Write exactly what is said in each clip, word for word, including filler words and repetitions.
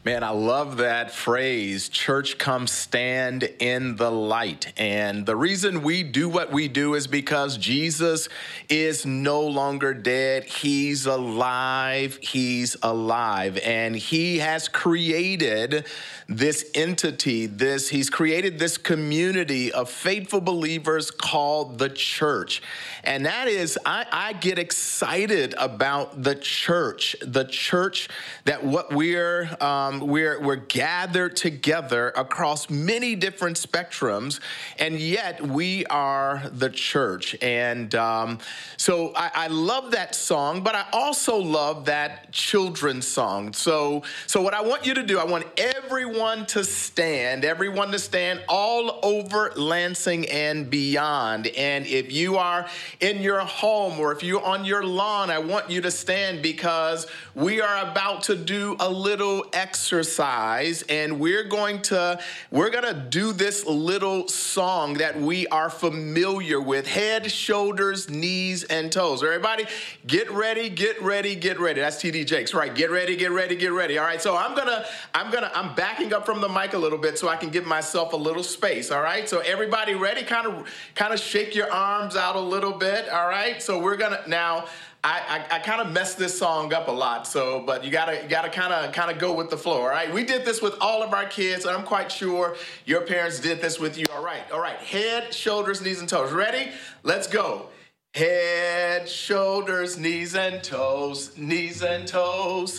Man, I love that phrase, church come stand in the light. And the reason we do what we do is because Jesus is no longer dead. He's alive. He's alive. And he has created this entity, this, he's created this community of faithful believers called the church. And that is, I, I get excited about the church, the church that what we're, um, we're, we're gathered together across many different spectrums, and yet we are the church. And um, so I, I love that song, but I also love that children's song. So, so what I want you to do, I want everyone to stand, everyone to stand all over Lansing and beyond. And if you are in your home or if you're on your lawn, I want you to stand because we are about to do a little exercise, and we're going to we're going to do this little song that we are familiar with: head, shoulders, knees, and toes. Everybody, get ready, get ready, get ready. That's T D Jakes, right? Get ready, get ready, get ready. All right. So I'm gonna I'm gonna I'm backing up from the mic a little bit so I can give myself a little space. All right. So everybody ready? Kind of kind of shake your arms out a little bit. All right. So we're gonna now. I, I, I kind of messed this song up a lot, so but you gotta you gotta kind of kind of go with the flow. All right, we did this with all of our kids, and I'm quite sure your parents did this with you. All right, all right. Head, shoulders, knees, and toes. Ready? Let's go. Head, shoulders, knees, and toes. Knees and toes.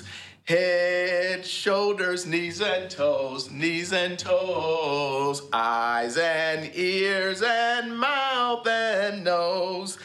Head, shoulders, knees and toes, knees and toes, eyes and ears and mouth and nose.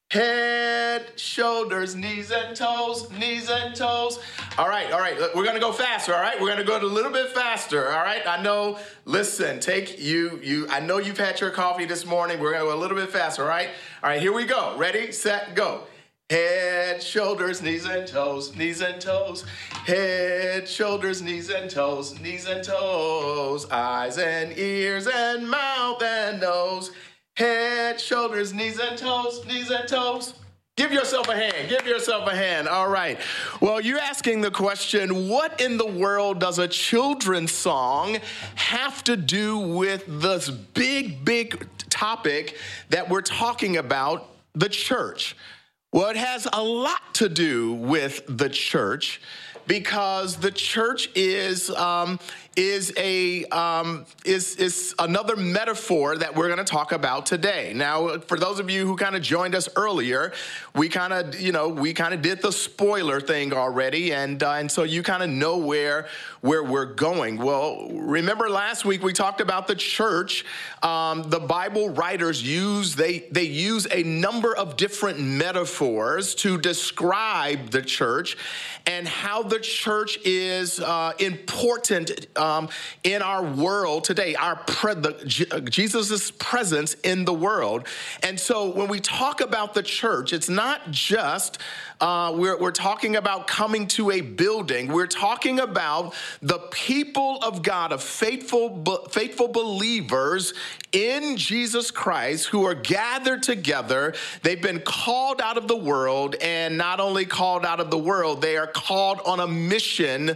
Head, shoulders, knees and toes, knees and toes. All right, all right, we're gonna go faster, all right? We're gonna go a little bit faster, all right? I know, listen, take you, you. I know you've had your coffee this morning. We're gonna go a little bit faster, all right? All right, here we go. Ready, set, go. Head, shoulders, knees and toes, knees and toes. Head, shoulders, knees and toes, knees and toes. Eyes and ears and mouth and nose. Head, shoulders, knees and toes, knees and toes. Give yourself a hand. Give yourself a hand. All right. Well, you're asking the question, what in the world does a children's song have to do with this big, big topic that we're talking about, the church? Well, it has a lot to do with the church because the church is um, is a um, is is another metaphor that we're going to talk about today. Now, for those of you who kind of joined us earlier, we kind of you know we kind of did the spoiler thing already, and uh, and so you kind of know where where we're going. Well, remember last week we talked about the church. Um, the Bible writers use they they use a number of different metaphors to describe the church and how the church is uh, important um, in our world today, our pre- the, J- Jesus' presence in the world. And so when we talk about the church, it's not just uh, we're, we're talking about coming to a building. We're talking about the people of God, of faithful, faithful believers in Jesus Christ who are gathered together. They've been called out of the world, and not only called out of the world, they are called on a mission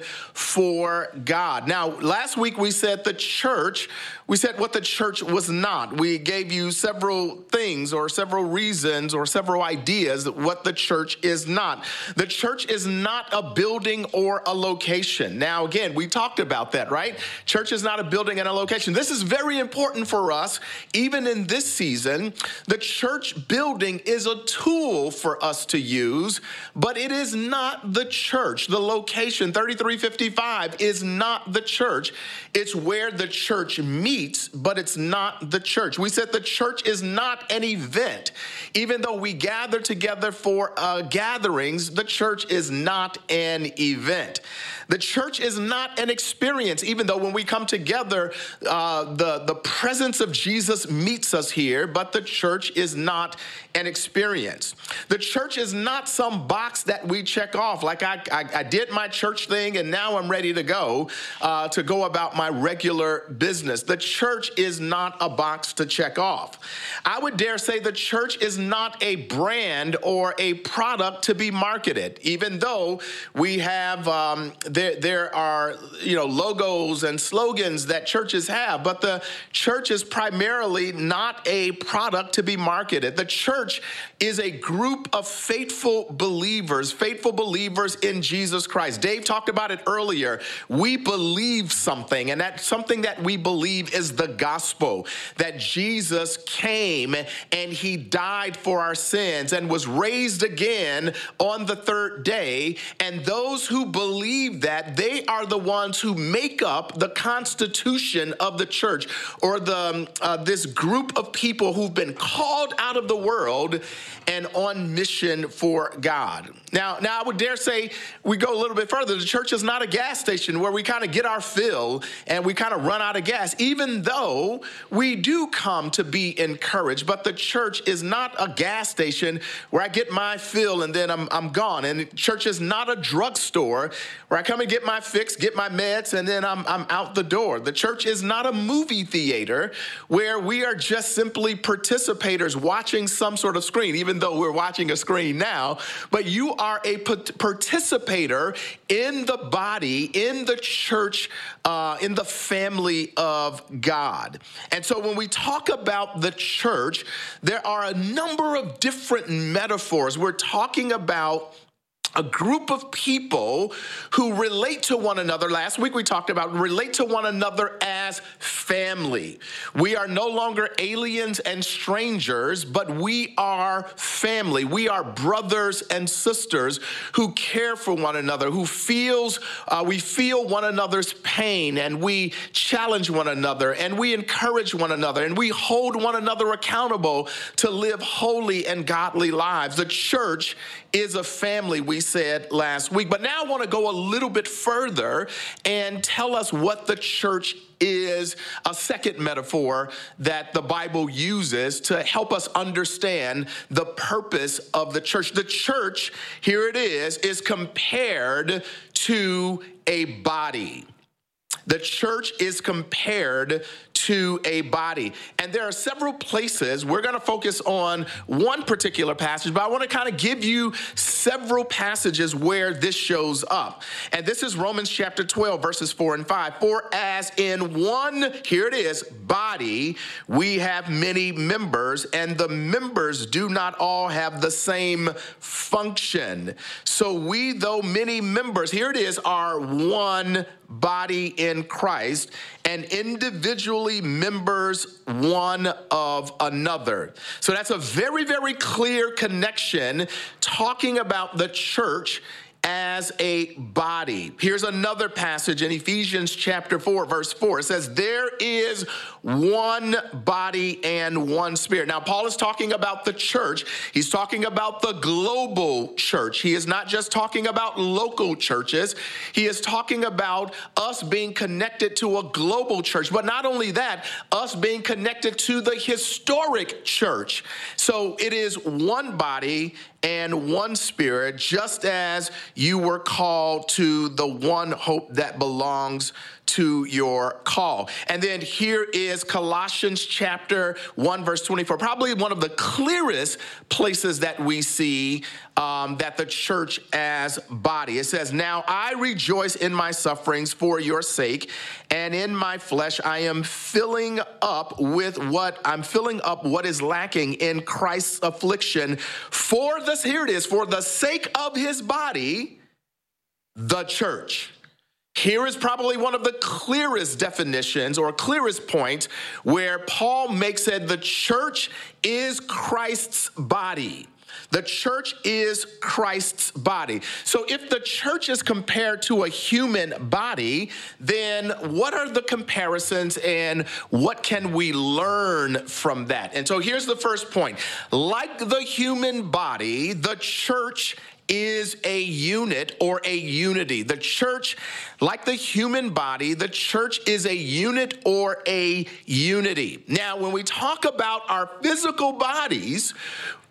for God. Now, last week we said the church, we said what the church was not. We gave you several things or several reasons or several ideas what the church is not. The church is not a building or a location. Now, again, we talked about that, right? Church is not a building and a location. This is very important for us, even in this season. The church building is a tool for us to use, but it is not the church. The location, thirty-three fifty-five, is not the church. It's where the church meets, but it's not the church. We said the church is not an event. Even though we gather together for uh, gatherings, the church is not an event. The church is not an experience, even though when we come together, uh, the, the presence of Jesus meets us here, but the church is not an experience. The church is not some box that we check off. Like I, I, I did did my church thing and now I'm ready to go, uh, to go about my regular business. The church is not a box to check off. I would dare say the church is not a brand or a product to be marketed, even though we have, um, there, there are, you know, logos and slogans that churches have, but the church is primarily not a product to be marketed. The church is a group of faithful believers, faithful believers in Jesus Christ. Dave talked about it earlier. We believe something, and that something that we believe is the gospel, that Jesus came and he died for our sins and was raised again on the third day. And those who believe that, they are the ones who make up the constitution of the church, or the uh, this group of people who've been called out of the world and on mission for God. Now, now I would dare say we go a little bit further. The church is not a gas station where we kind of get our fill and we kind of run out of gas, even though we do come to be encouraged. But the church is not a gas station where I get my fill and then I'm, I'm gone. And the church is not a drugstore where I come and get my fix, get my meds, and then I'm, I'm out the door. The church is not a movie theater where we are just simply participators watching some sort of screen, even though we're watching a screen now. But you are a participator in the body, in the church, uh, in the family of God. And so when we talk about the church, there are a number of different metaphors. We're talking about a group of people who relate to one another. Last week we talked about relate to one another as family. We are no longer aliens and strangers, but we are family. We are brothers and sisters who care for one another, who feels, uh, we feel one another's pain, and we challenge one another, and we encourage one another, and we hold one another accountable to live holy and godly lives. The church is a family, we said last week. But now I want to go a little bit further and tell us what the church is, a second metaphor that the Bible uses to help us understand the purpose of the church. The church, here it is, is compared to a body. The church is compared to a body. And there are several places. We're going to focus on one particular passage, but I want to kind of give you several passages where this shows up. And this is Romans chapter twelve, verses four and five. For as in one, here it is, body, we have many members, and the members do not all have the same function. So we, though many members, here it is, are one body in Christ, and individually members one of another. So that's a very, very clear connection talking about the church as a body. Here's another passage in Ephesians chapter four, verse four. It says, there is one body and one spirit. Now, Paul is talking about the church. He's talking about the global church. He is not just talking about local churches. He is talking about us being connected to a global church. But not only that, us being connected to the historic church. So it is one body and one spirit, just as you were called to the one hope that belongs to your call. And then here is Colossians chapter one, verse twenty-four, probably one of the clearest places that we see um, that the church as body. It says, now I rejoice in my sufferings for your sake, and in my flesh I am filling up with what I'm filling up what is lacking in Christ's affliction for this, here it is, for the sake of his body, the church. Here is probably one of the clearest definitions or clearest points where Paul makes it the church is Christ's body. The church is Christ's body. So if the church is compared to a human body, then what are the comparisons and what can we learn from that? And so here's the first point. Like the human body, the church is a unit or a unity. The church, like the human body, the church is a unit or a unity. Now, when we talk about our physical bodies,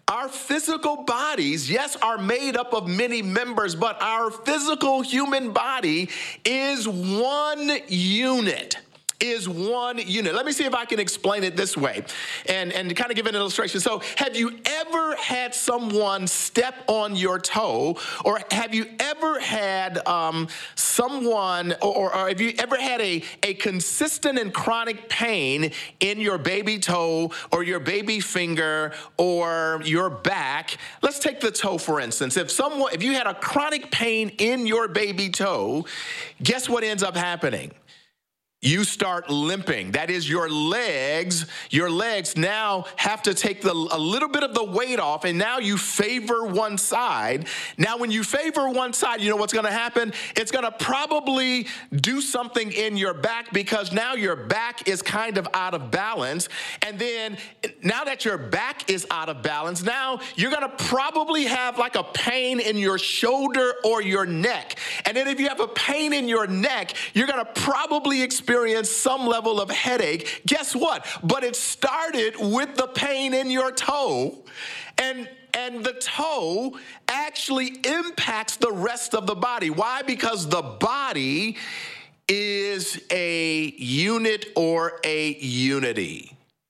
Our physical bodies, yes, are made up of many members, but our physical human body is one unit. Is one unit. Let me see if I can explain it this way and, and kind of give an illustration. So have you ever had someone step on your toe, or have you ever had um, someone, or, or have you ever had a, a consistent and chronic pain in your baby toe or your baby finger or your back? Let's take the toe, for instance. If someone, if you had a chronic pain in your baby toe, guess what ends up happening? You start limping. That is, your legs, your legs now have to take the, a little bit of the weight off, and now you favor one side. Now, when you favor one side, you know what's going to happen? It's going to probably do something in your back, because now your back is kind of out of balance. And then now that your back is out of balance, now you're going to probably have like a pain in your shoulder or your neck. And then if you have a pain in your neck, you're going to probably experience experience some level of headache. Guess what? But it started with the pain in your toe, and and the toe actually impacts the rest of the body. Why? Because the body is a unit or a unity.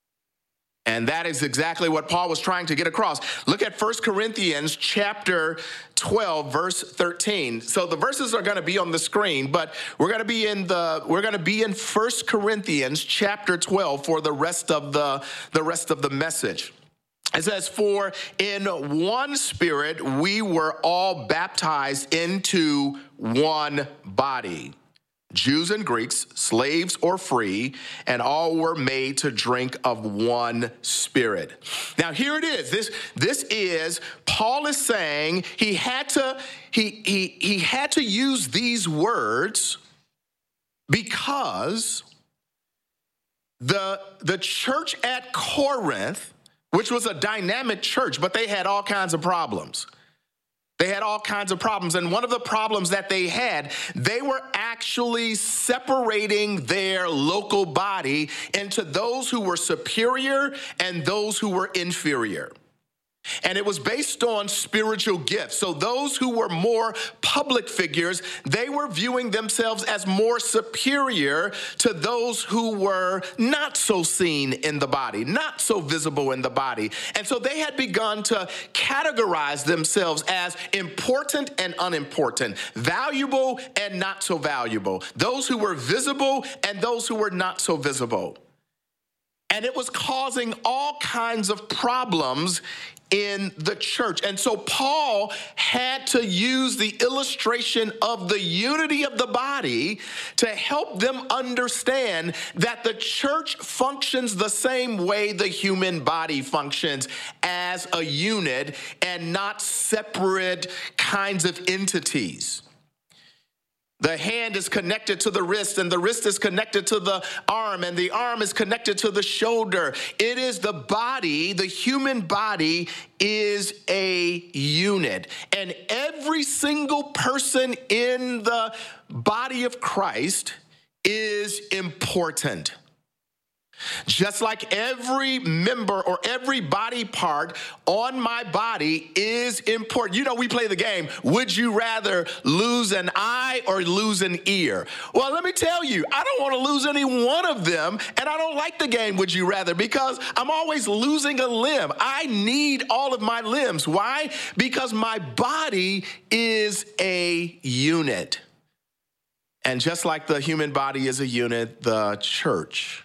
And that is exactly what Paul was trying to get across. Look at First Corinthians chapter twelve, verse thirteen. So the verses are going to be on the screen, but we're going to be in the we're going to be in First Corinthians chapter twelve for the rest of the the rest of the message. It says, "For in one Spirit we were all baptized into one body, Jews and Greeks, slaves or free, and all were made to drink of one Spirit." Now here it is. This, this is, Paul is saying he had to, he, he, he had to use these words because the, the church at Corinth, which was a dynamic church, but they had all kinds of problems. They had all kinds of problems. And one of the problems that they had, they were actually separating their local body into those who were superior and those who were inferior. And it was based on spiritual gifts. So those who were more public figures, they were viewing themselves as more superior to those who were not so seen in the body, not so visible in the body. And so they had begun to categorize themselves as important and unimportant, valuable and not so valuable, those who were visible and those who were not so visible. And it was causing all kinds of problems in the church. And so Paul had to use the illustration of the unity of the body to help them understand that the church functions the same way the human body functions, as a unit and not separate kinds of entities. The hand is connected to the wrist, and the wrist is connected to the arm, and the arm is connected to the shoulder. It is the body, the human body is a unit. And every single person in the body of Christ is important. Just like every member or every body part on my body is important. You know, we play the game, would you rather lose an eye or lose an ear? Well, let me tell you, I don't want to lose any one of them, and I don't like the game, would you rather, because I'm always losing a limb. I need all of my limbs. Why? Because my body is a unit. And just like the human body is a unit, the church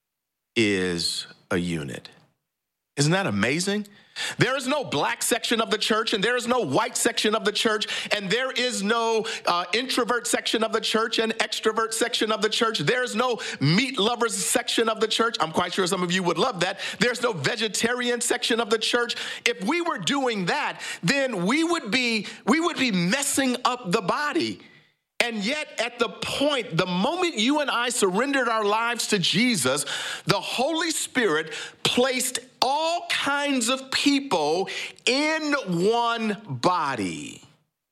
is a unit. Isn't that amazing? There is no black section of the church, and there is no white section of the church, and there is no uh, introvert section of the church and extrovert section of the church. There's no meat lovers section of the church. I'm quite sure some of you would love that. There's no vegetarian section of the church. If we were doing that, then we would be we would be messing up the body. And yet, at the point, the moment you and I surrendered our lives to Jesus, the Holy Spirit placed all kinds of people in one body.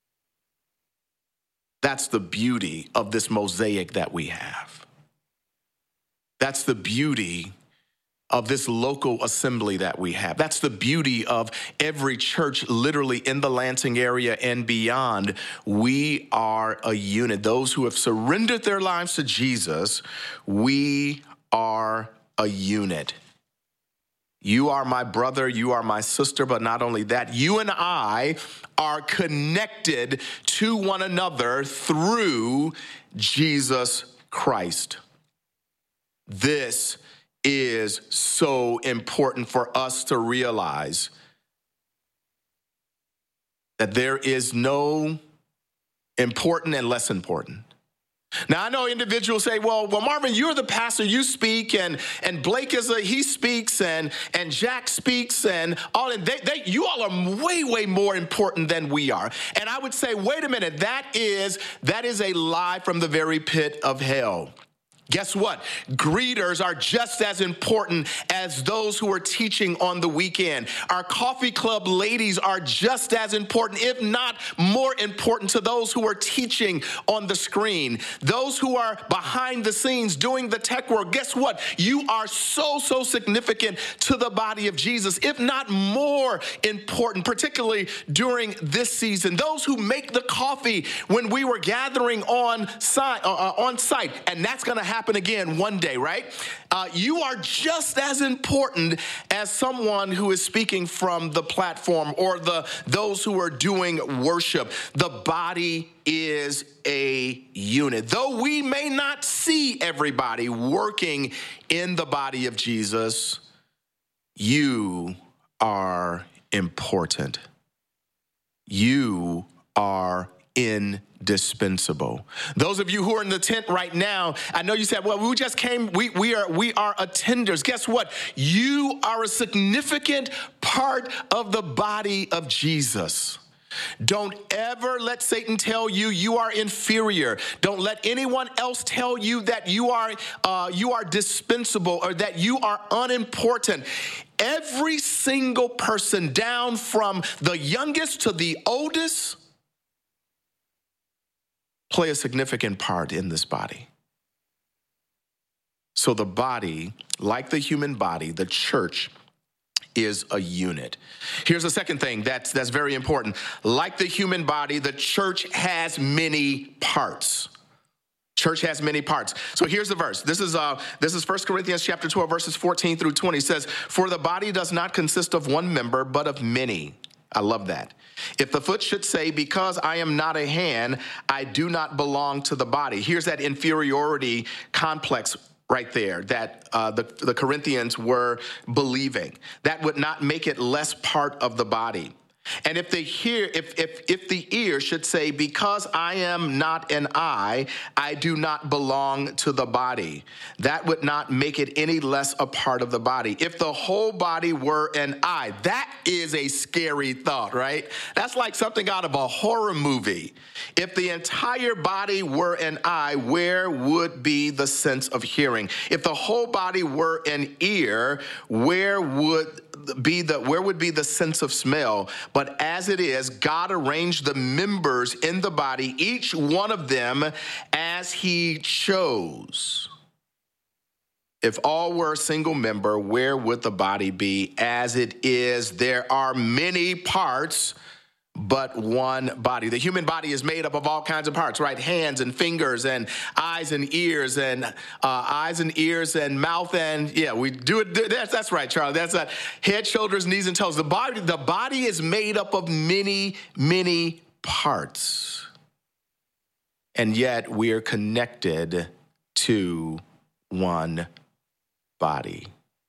That's the beauty of this mosaic that we have. That's the beauty of this local assembly that we have. That's the beauty of every church literally in the Lansing area and beyond. We are a unit. Those who have surrendered their lives to Jesus, we are a unit. You are my brother, you are my sister, but not only that, you and I are connected to one another through Jesus Christ. This is so important for us to realize that there is no important and less important. Now, I know individuals say, well, well, Marvin, you're the pastor, you speak, and, and Blake is a, he speaks, and, and Jack speaks, and all, and they, they, you all are way, way more important than we are. And I would say, wait a minute, that is, that is a lie from the very pit of hell. Guess what? Greeters are just as important as those who are teaching on the weekend. Our coffee club ladies are just as important, if not more important, to those who are teaching on the screen. Those who are behind the scenes doing the tech work, guess what? You are so, so significant to the body of Jesus, if not more important, particularly during this season. Those who make the coffee when we were gathering on site, uh, on site, and that's going to happen happen again one day, right? Uh, you are just as important as someone who is speaking from the platform or the those who are doing worship. The body is a unit. Though we may not see everybody working in the body of Jesus, you are important. You are indispensable. Those of you who are in the tent right now, I know you said, well, we just came, we, we are we are attenders. Guess what? You are a significant part of the body of Jesus. Don't ever let Satan tell you you are inferior. Don't let anyone else tell you that you are uh, you are dispensable or that you are unimportant. Every single person, down from the youngest to the oldest, play a significant part in this body. So the body, like the human body, the church, is a unit. Here's the second thing that's, that's very important. Like the human body, the church has many parts. Church has many parts. So here's the verse. This is uh, this is First Corinthians chapter twelve, verses fourteen through twenty. It says, "For the body does not consist of one member, but of many." I love that. If the foot should say, because I am not a hand, I do not belong to the body. Here's that inferiority complex right there that uh, the, the Corinthians were believing. That would not make it less part of the body. And if the hear, if if if the ear should say, because I am not an eye, I do not belong to the body, that would not make it any less a part of the body. If the whole body were an eye, that is a scary thought, right? That's like something out of a horror movie. If the entire body were an eye, where would be the sense of hearing? If the whole body were an ear, where would be the where would be the sense of smell? But as it is, God arranged the members in the body, each one of them as he chose. If all were a single member, where would the body be? As it is, there are many parts, but one body. The human body is made up of all kinds of parts, right? Hands and fingers and eyes and ears and uh, eyes and ears and mouth and, yeah, we do it. That's, that's right, Charlie. That's a head, shoulders, knees, and toes. The body, the body is made up of many, many parts. And yet we are connected to one body.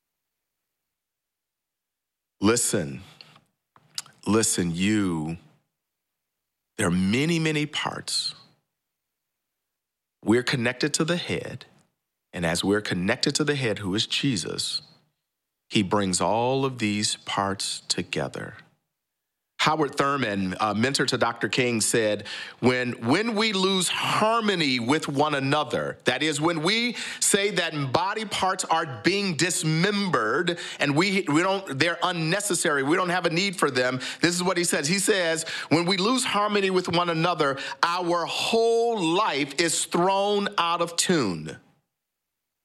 Listen. Listen, you, there are many, many parts. We're connected to the head, and as we're connected to the head, who is Jesus, he brings all of these parts together. Howard Thurman, a mentor to Doctor King, said, when, when we lose harmony with one another, that is, when we say that body parts are being dismembered and we, we don't, they're unnecessary, we don't have a need for them, this is what he says. He says, when we lose harmony with one another, our whole life is thrown out of tune.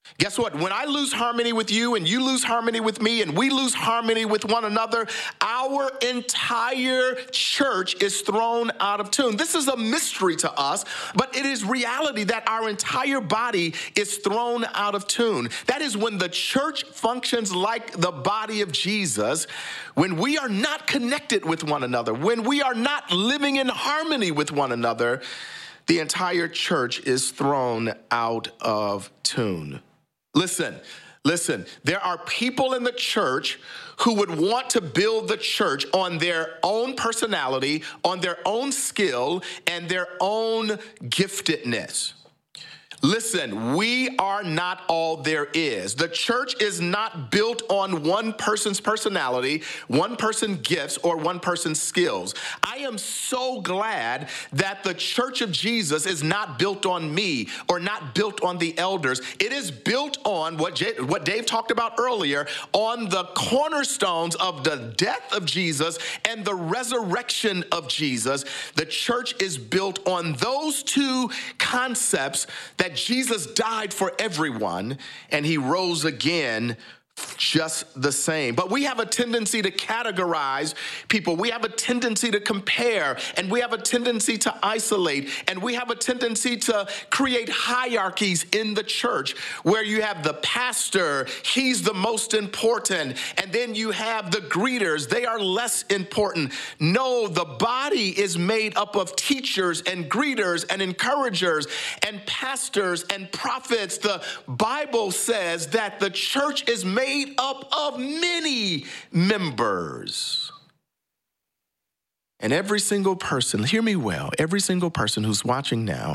Guess what? When I lose harmony with you and you lose harmony with me and we lose harmony with one another, our entire church is thrown out of tune. This is a mystery to us, but it is reality that our entire body is thrown out of tune. That is when the church functions like the body of Jesus, when we are not connected with one another, when we are not living in harmony with one another, the entire church is thrown out of tune. Listen, listen, there are people in the church who would want to build the church on their own personality, on their own skill, and their own giftedness. Listen, we are not all there is. The church is not built on one person's personality, one person's gifts, or one person's skills. I am so glad that the church of Jesus is not built on me or not built on the elders. It is built on what, J- what Dave talked about earlier, on the cornerstones of the death of Jesus and the resurrection of Jesus. The church is built on those two concepts, that Jesus died for everyone and he rose again just the same. But we have a tendency to categorize people. We have a tendency to compare, and we have a tendency to isolate, and we have a tendency to create hierarchies in the church where you have the pastor, he's the most important, and then you have the greeters, they are less important. No, the body is made up of teachers and greeters and encouragers and pastors and prophets. The Bible says that the church is made made up of many members. And every single person, hear me well, every single person who's watching now,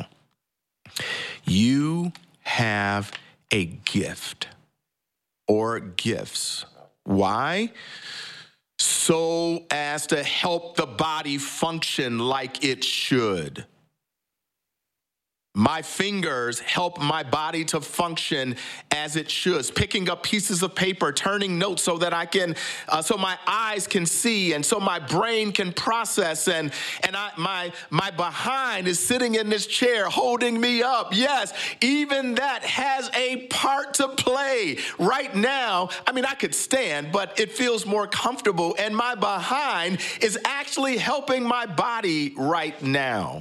you have a gift or gifts. Why? So as to help the body function like it should. My fingers help my body to function as it should. Picking up pieces of paper, turning notes so that I can, uh, so my eyes can see, and so my brain can process, and and I, my my behind is sitting in this chair holding me up. Yes, even that has a part to play. Right now, I mean, I could stand, but it feels more comfortable, and my behind is actually helping my body right now.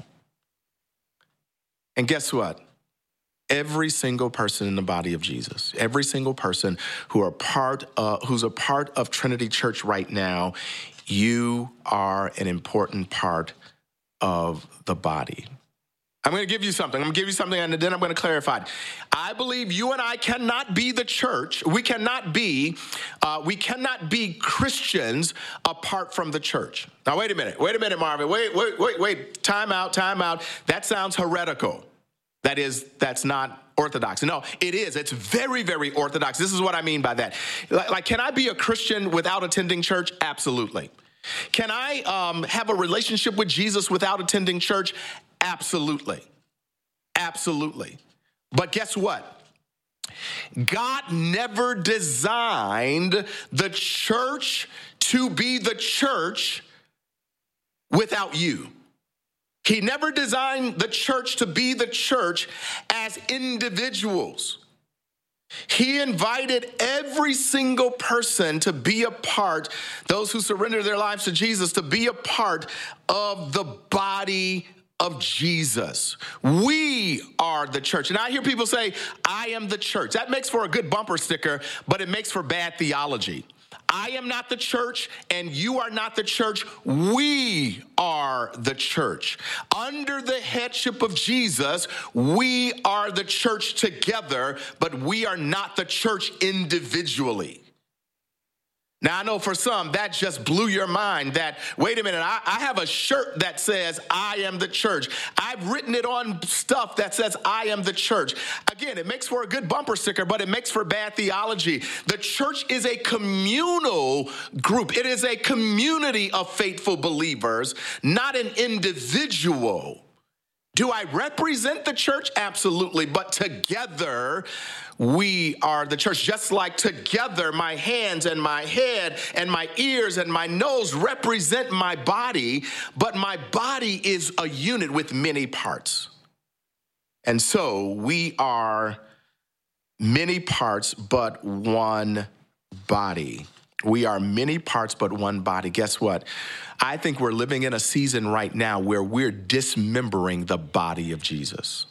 And guess what? Every single person in the body of Jesus, every single person who are part, uh, who's a part of Trinity Church right now, you are an important part of the body. I'm going to give you something. I'm going to give you something, and then I'm going to clarify it. I believe you and I cannot be the church. We cannot be, uh, we cannot be Christians apart from the church. Now, wait a minute. Wait a minute, Marvin. Wait, wait, wait, wait. Time out, time out. That sounds heretical. That is, that's not orthodox. No, it is. It's very, very orthodox. This is what I mean by that. Like, like can I be a Christian without attending church? Absolutely. Can I um, have a relationship with Jesus without attending church? Absolutely. Absolutely. But guess what? God never designed the church to be the church without you. He never designed the church to be the church as individuals. He invited every single person to be a part, those who surrender their lives to Jesus, to be a part of the body of Jesus. We are the church. And I hear people say, I am the church. That makes for a good bumper sticker, but it makes for bad theology. I am not the church, and you are not the church. We are the church. Under the headship of Jesus, we are the church together, but we are not the church individually. Now, I know for some, that just blew your mind that, wait a minute, I, I have a shirt that says, I am the church. I've written it on stuff that says, I am the church. Again, it makes for a good bumper sticker, but it makes for bad theology. The church is a communal group. It is a community of faithful believers, not an individual. Do I represent the church? Absolutely. But together, we are the church. Just like together, my hands and my head and my ears and my nose represent my body, but my body is a unit with many parts. And so we are many parts, but one body. We are many parts, but one body. Guess what? I think we're living in a season right now where we're dismembering the body of Jesus.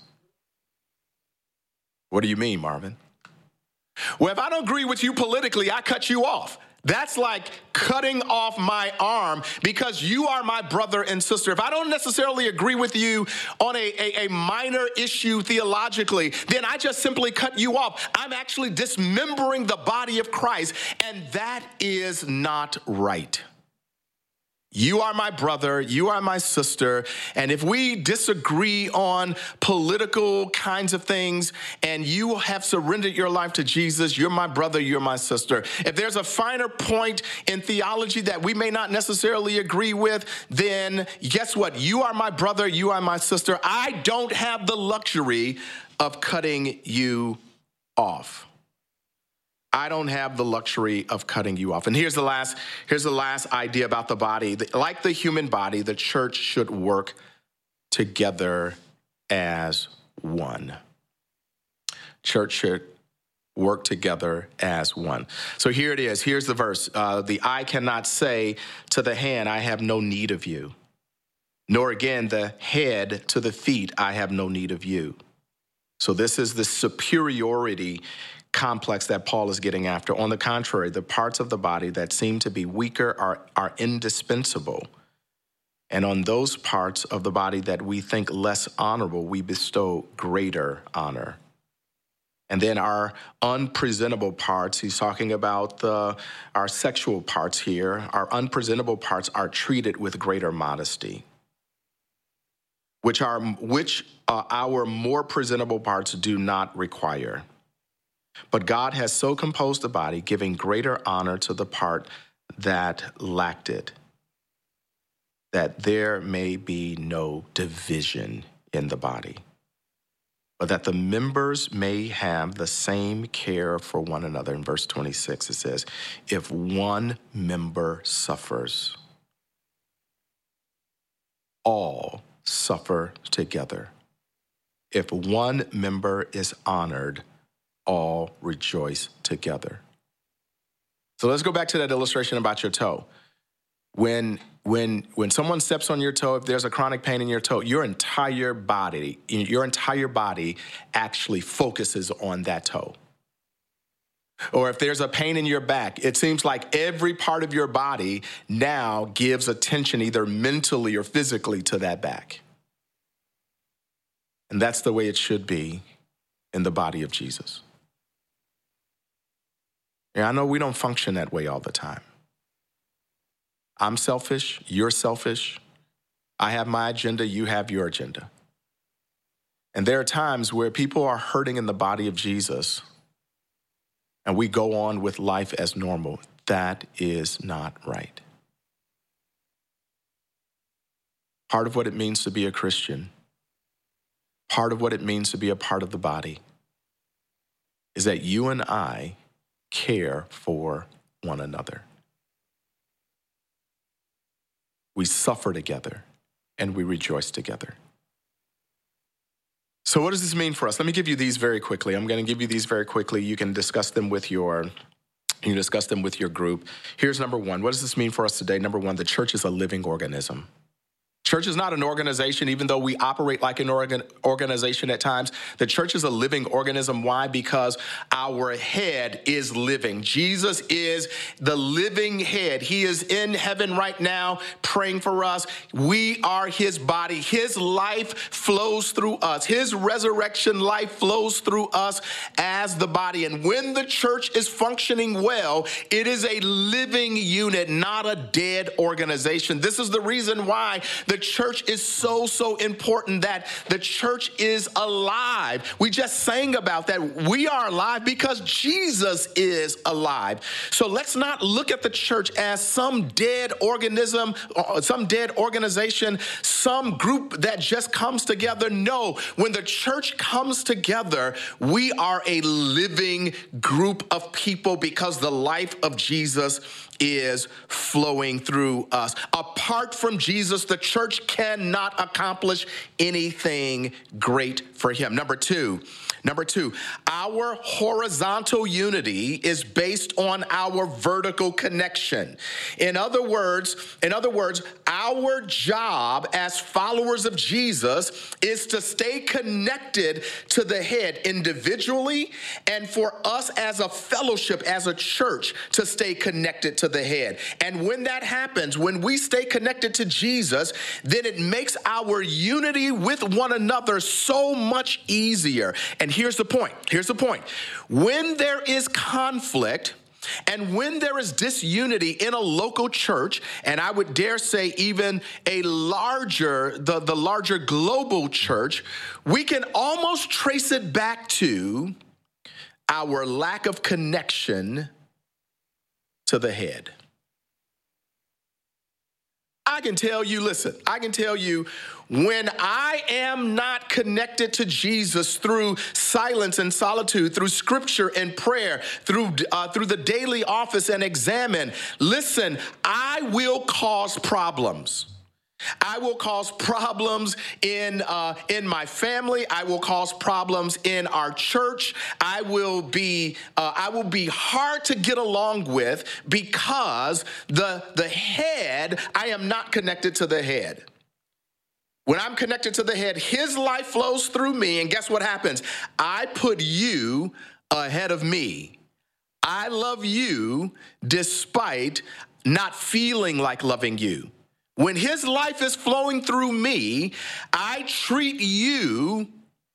What do you mean, Marvin? Well, if I don't agree with you politically, I cut you off. That's like cutting off my arm because you are my brother and sister. If I don't necessarily agree with you on a, a, a minor issue theologically, then I just simply cut you off. I'm actually dismembering the body of Christ, and that is not right. You are my brother, you are my sister, and if we disagree on political kinds of things and you have surrendered your life to Jesus, you're my brother, you're my sister. If there's a finer point in theology that we may not necessarily agree with, then guess what? You are my brother, you are my sister. I don't have the luxury of cutting you off. I don't have the luxury of cutting you off. And here's the last, here's the last idea about the body. Like the human body, the church should work together as one. Church should work together as one. So here it is. Here's the verse. Uh, the eye cannot say to the hand, I have no need of you. Nor again the head to the feet, I have no need of you. So this is the superiority complex that Paul is getting after. On the contrary, the parts of the body that seem to be weaker are, are indispensable. And on those parts of the body that we think less honorable, we bestow greater honor. And then our unpresentable parts, he's talking about the, our sexual parts here, our unpresentable parts are treated with greater modesty, which, are, which uh, our more presentable parts do not require. But God has so composed the body, giving greater honor to the part that lacked it, that there may be no division in the body, but that the members may have the same care for one another. In verse twenty-six, it says, if one member suffers, all suffer together. If one member is honored, all rejoice together. So let's go back to that illustration about your toe. When, when, when someone steps on your toe, if there's a chronic pain in your toe, your entire body, your entire body actually focuses on that toe. Or if there's a pain in your back, it seems like every part of your body now gives attention either mentally or physically to that back. And that's the way it should be in the body of Jesus. Yeah, I know we don't function that way all the time. I'm selfish, you're selfish. I have my agenda, you have your agenda. And there are times where people are hurting in the body of Jesus and we go on with life as normal. That is not right. Part of what it means to be a Christian, part of what it means to be a part of the body, is that you and I care for one another. We suffer together and we rejoice together. So what does this mean for us? Let me give you these very quickly. I'm going to give you these very quickly. You can discuss them with your, you can discuss them with your group. Here's number one. What does this mean for us today? Number one, the church is a living organism. Church is not an organization, even though we operate like an organ, organization at times. The church is a living organism. Why? Because our head is living. Jesus is the living head. He is in heaven right now praying for us. We are his body. His life flows through us. His resurrection life flows through us as the body. And when the church is functioning well, it is a living unit, not a dead organization. This is the reason why the The church is so, so important, that the church is alive. We just sang about that. We are alive because Jesus is alive. So let's not look at the church as some dead organism, some dead organization, some group that just comes together. No, when the church comes together, we are a living group of people because the life of Jesus is flowing through us. Apart from Jesus, the church cannot accomplish anything great for him. Number two, Number two, our horizontal unity is based on our vertical connection. In other words, in other words, our job as followers of Jesus is to stay connected to the head individually, and for us as a fellowship, as a church, to stay connected to the head. And when that happens, when we stay connected to Jesus, then it makes our unity with one another so much easier. And here's the point. Here's the point. When there is conflict and when there is disunity in a local church, and I would dare say even a larger, the, the larger global church, we can almost trace it back to our lack of connection to the head. I can tell you, listen, I can tell you when I am not connected to Jesus through silence and solitude, through scripture and prayer, through, uh, through the daily office and examine, listen, I will cause problems. I will cause problems in uh, in my family. I will cause problems in our church. I will be uh, I will be hard to get along with because the the head, I am not connected to the head. When I'm connected to the head, his life flows through me, and guess what happens? I put you ahead of me. I love you despite not feeling like loving you. When his life is flowing through me, I treat you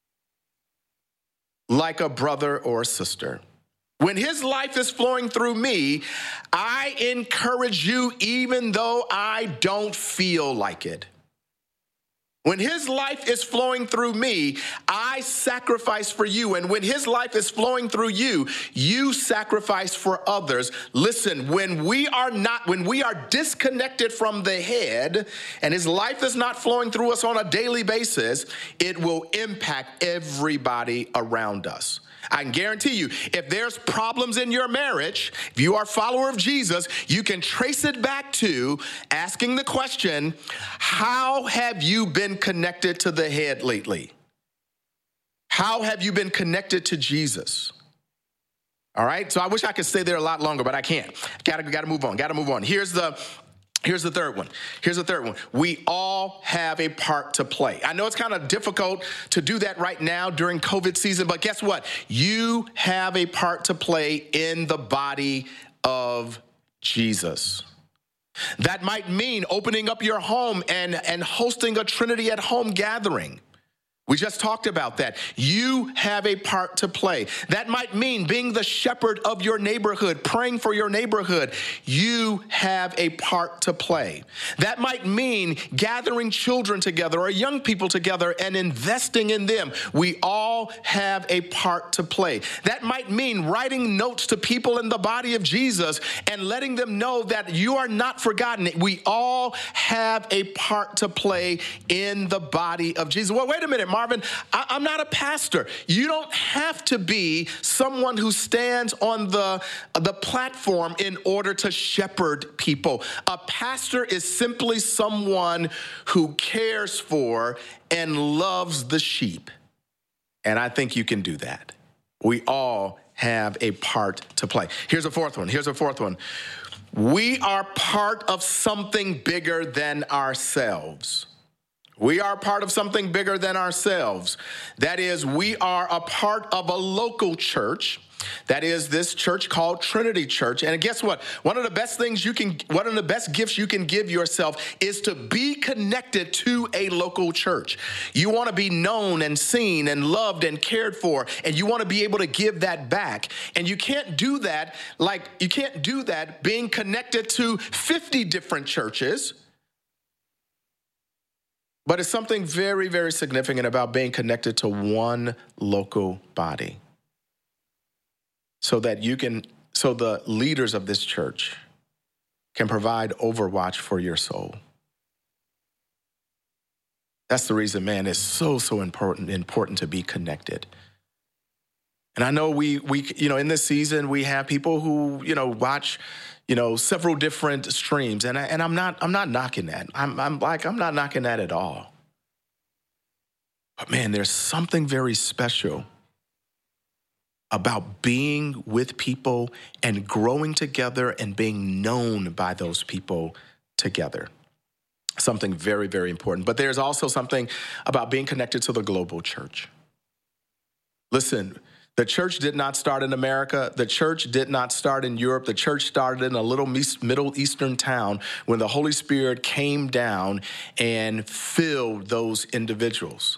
like a brother or a sister. When his life is flowing through me, I encourage you even though I don't feel like it. When his life is flowing through me, I sacrifice for you. And when his life is flowing through you, you sacrifice for others. Listen, when we are not, when we are disconnected from the head and his life is not flowing through us on a daily basis, it will impact everybody around us. I can guarantee you, if there's problems in your marriage, if you are a follower of Jesus, you can trace it back to asking the question, how have you been connected to the head lately? How have you been connected to Jesus? All right, so I wish I could stay there a lot longer, but I can't. Gotta, gotta move on, gotta move on. Here's the Here's the third one. Here's the third one. We all have a part to play. I know it's kind of difficult to do that right now during COVID season, but guess what? You have a part to play in the body of Jesus. That might mean opening up your home and, and hosting a Trinity at Home gathering. We just talked about that. You have a part to play. That might mean being the shepherd of your neighborhood, praying for your neighborhood. You have a part to play. That might mean gathering children together or young people together and investing in them. We all have a part to play. That might mean writing notes to people in the body of Jesus and letting them know that you are not forgotten. We all have a part to play in the body of Jesus. Well, wait a minute, Marvin, I, I'm not a pastor. You don't have to be someone who stands on the, the platform in order to shepherd people. A pastor is simply someone who cares for and loves the sheep. And I think you can do that. We all have a part to play. Here's a fourth one. Here's a fourth one. We are part of something bigger than ourselves. We are part of something bigger than ourselves. That is, we are a part of a local church. That is this church called Trinity Church. And guess what? One of the best things you can, one of the best gifts you can give yourself is to be connected to a local church. You want to be known and seen and loved and cared for, and you want to be able to give that back. And you can't do that like, you can't do that being connected to fifty different churches. But it's something very, very significant about being connected to one local body. So that you can, so the leaders of this church can provide overwatch for your soul. That's the reason, man, it's so, so important, important to be connected. And I know we, we, you know, in this season, we have people who, you know, watch, you know, several different streams. And, I, and I'm not, I'm not knocking that. I'm, I'm like, I'm not knocking that at all. But man, there's something very special about being with people and growing together and being known by those people together. Something very, very important. But there's also something about being connected to the global church. Listen, the church did not start in America. The church did not start in Europe. The church started in a little Middle Eastern town when the Holy Spirit came down and filled those individuals.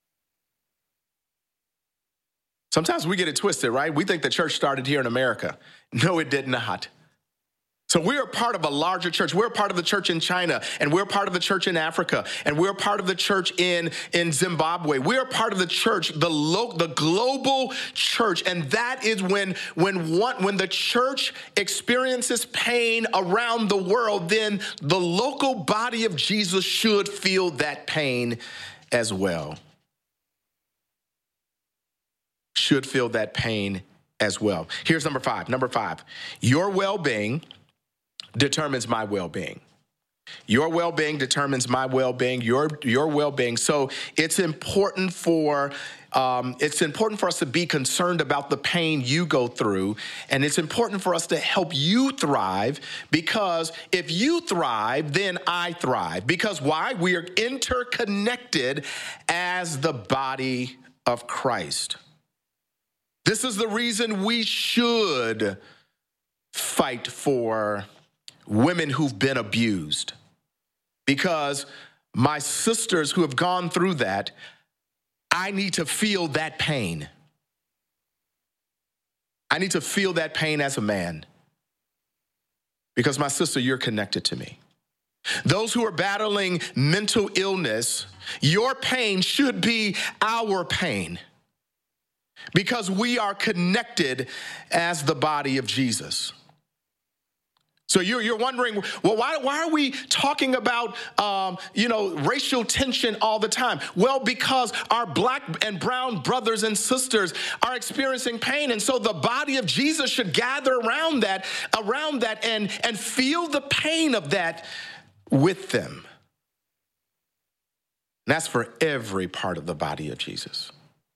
Sometimes we get it twisted, right? We think the church started here in America. No, it did not. So we're a part of a larger church. We're a part of the church in China, and we're part of the church in Africa, and we're part of the church in, in Zimbabwe. We're part of the church, the lo- the global church, and that is when when one, when the church experiences pain around the world, then the local body of Jesus should feel that pain as well. Should feel that pain as well. Here's number five. Number five, your well-being determines my well-being. Your well-being determines my well-being, your, your well-being. So it's important for um, it's important for us to be concerned about the pain you go through, and it's important for us to help you thrive, because if you thrive, then I thrive. Because why? We are interconnected as the body of Christ. This is the reason we should fight for women who've been abused, because my sisters who have gone through that, I need to feel that pain. I need to feel that pain as a man, because my sister, you're connected to me. Those who are battling mental illness, your pain should be our pain, because we are connected as the body of Jesus. So you're, you're wondering, well, why, why are we talking about, um, you know, racial tension all the time? Well, because our black and brown brothers and sisters are experiencing pain. And so the body of Jesus should gather around that, around that and, and feel the pain of that with them. And that's for every part of the body of Jesus.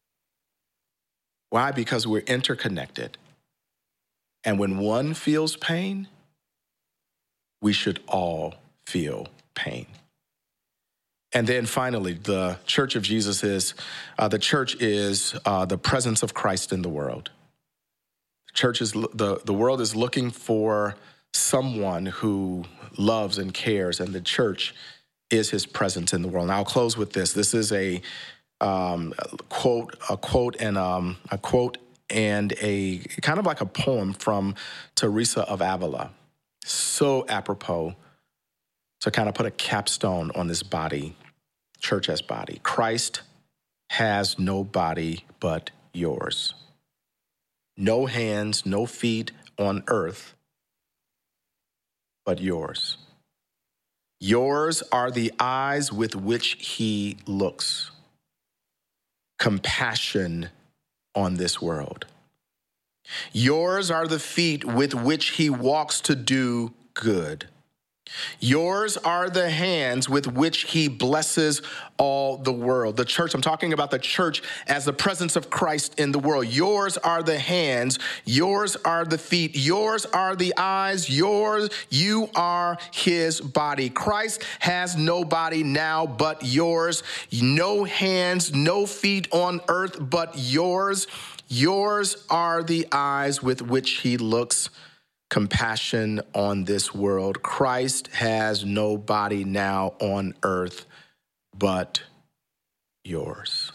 Why? Because we're interconnected. And when one feels pain, we should all feel pain. And then finally, the church of Jesus is, uh, the church is uh, the presence of Christ in the world. The church is, the, the world is looking for someone who loves and cares, and the church is his presence in the world. And I'll close with this. This is a um, quote, a quote and um, a quote and a kind of like a poem from Teresa of Avila. So apropos to kind of put a capstone on this body, church as body. Christ has no body but yours. No hands, no feet on earth but yours. Yours are the eyes with which he looks. Compassion on this world. Yours are the feet with which he walks to do good. Yours are the hands with which he blesses all the world. The church, I'm talking about the church as the presence of Christ in the world. Yours are the hands, yours are the feet, yours are the eyes, yours, you are his body. Christ has no body now but yours. No hands, no feet on earth but yours. Yours are the eyes with which he looks. Compassion on this world. Christ has no body now on earth but yours.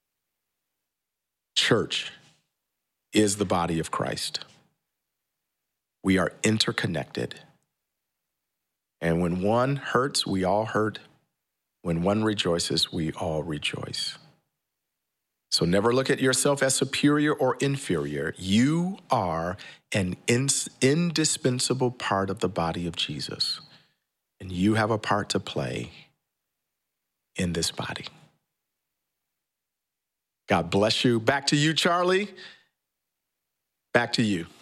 Church is the body of Christ. We are interconnected. And when one hurts, we all hurt. When one rejoices, we all rejoice. So never look at yourself as superior or inferior. You are an ins- indispensable part of the body of Jesus, and you have a part to play in this body. God bless you. Back to you, Charlie. Back to you.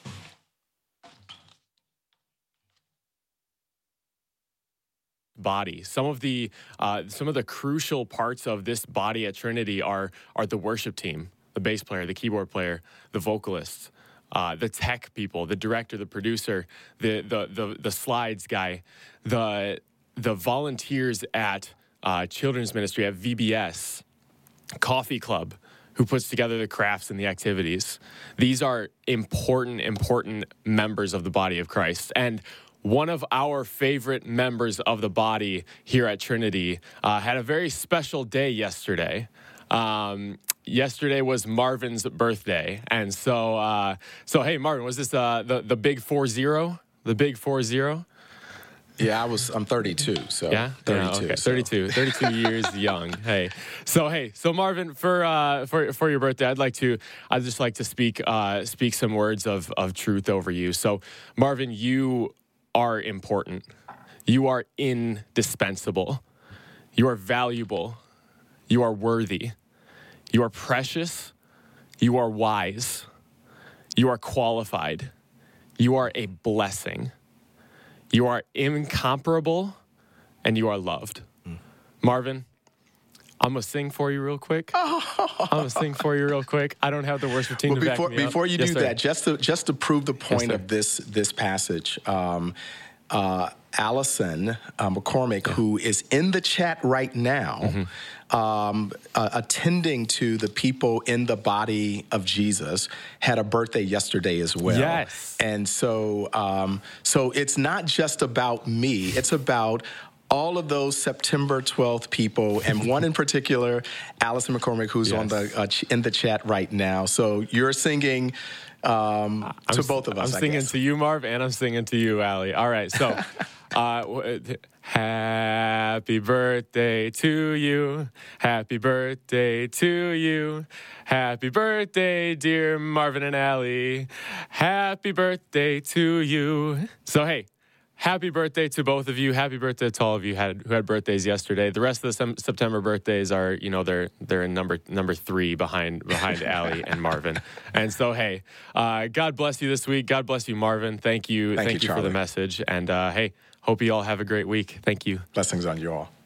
Body. Some of the uh, some of the crucial parts of this body at Trinity are are the worship team, the bass player, the keyboard player, the vocalists, uh, the tech people, the director, the producer, the the the, the slides guy, the the volunteers at uh, children's ministry at V B S, Coffee Club, who puts together the crafts and the activities. These are important, important members of the body of Christ. And one of our favorite members of the body here at Trinity uh, had a very special day yesterday. Um, yesterday was Marvin's birthday. And so, uh, so hey, Marvin, was this uh, the, the big four zero? The big four zero? Yeah, I was, I'm thirty-two, so. Yeah? thirty-two. Yeah, okay. So. thirty-two, thirty-two years young. Hey. So, hey, so Marvin, for uh, for for your birthday, I'd like to, I'd just like to speak uh, speak some words of, of truth over you. So, Marvin, you are important. You are indispensable. You are valuable. You are worthy. You are precious. You are wise. You are qualified. You are a blessing. You are incomparable, and you are loved. Mm. Marvin, I'm going to sing for you real quick. Oh. I'm going to sing for you real quick. I don't have the worship team well, to before, back me Before up. you Yes, do sir. that, just to, just to prove the point Yes, of this, this passage, um, uh, Allison uh, McCormick, yeah. who is in the chat right now, mm-hmm. um, uh, attending to the people in the body of Jesus, had a birthday yesterday as well. Yes. And so, um, so it's not just about me. It's about all of those September twelfth people, and one in particular, Allison McCormick, who's yes. on the uh, ch- in the chat right now. So you're singing um, to I'm, both of us. I'm I singing guess. to you, Marv, and I'm singing to you, Allie. All right, so uh, happy birthday to you, happy birthday to you, happy birthday, dear Marvin and Allie, happy birthday to you. So hey. Happy birthday to both of you. Happy birthday to all of you had, who had birthdays yesterday. The rest of the sem- September birthdays are, you know, they're they're in number number three behind behind Allie and Marvin. And so, hey, uh, God bless you this week. God bless you, Marvin. Thank you, thank, thank you, you for the message. And uh, hey, hope you all have a great week. Thank you. Blessings on you all.